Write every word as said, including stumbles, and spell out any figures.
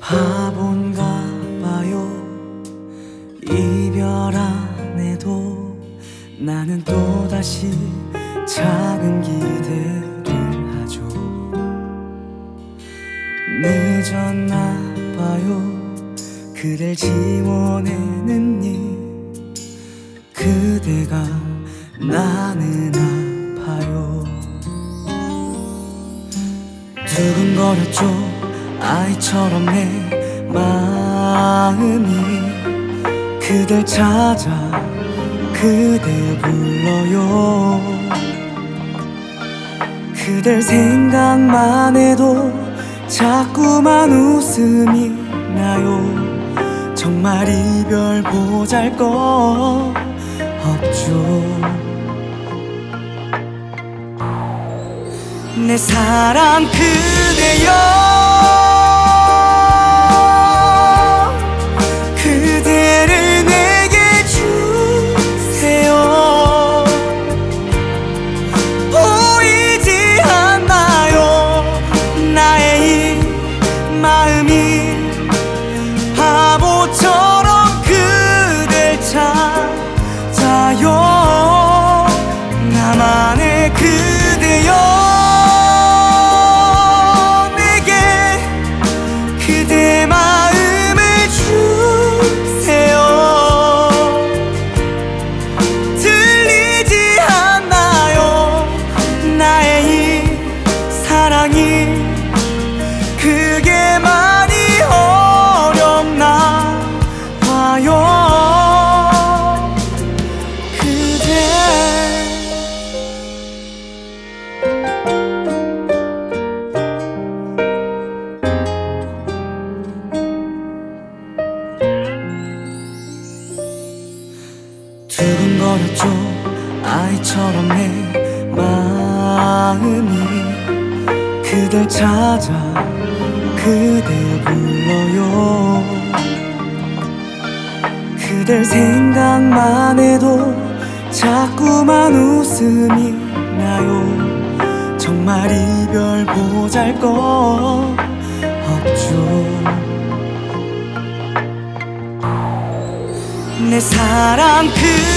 바본가 봐요. 이별 안 해도 나는 또다시 작은 기대를 하죠. 늦었나 봐요. 그댈 지워내는 일, 그대가 나는 아파요. 두근거렸죠. 아이처럼 내 마음이 그댈 찾아 그댈 불러요. 그댈 생각만 해도 자꾸만 웃음이 나요. 정말 이별 보잘것 없죠. 내 사랑 그대여, 그대를 내게 주세요. 보이지 않나요? 나의 이 마음이 바보처럼 그댈 찾아요. 나만의 그대여, 그게 많이 어렵나 봐요. 그대 두근거렸죠. 아이처럼 내 마음이 그댈 찾아 그댈 불러요. 그댈 생각만 해도 자꾸만 웃음이 나요. 정말 이별 보잘것 없죠. 내 사랑 그